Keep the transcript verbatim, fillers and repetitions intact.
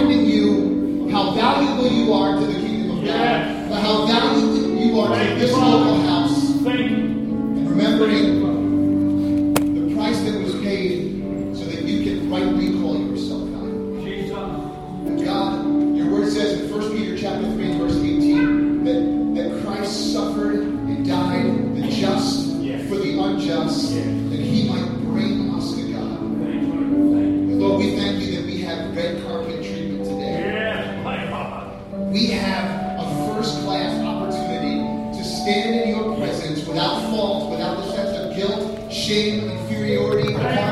reminding you of how valuable you are to the kingdom of God, of how valuable you are to this local house. And remembering the price that was paid so that you can rightly call yourself God. And God, your word says in First Peter chapter three, verse eighteen, that, that Christ suffered and died, the just for the unjust, that he might bring us to God. And Lord, we thank you that we have red carpet treatment today. We have a first-class opportunity to stand in your presence without fault, without the sense of guilt, shame, inferiority,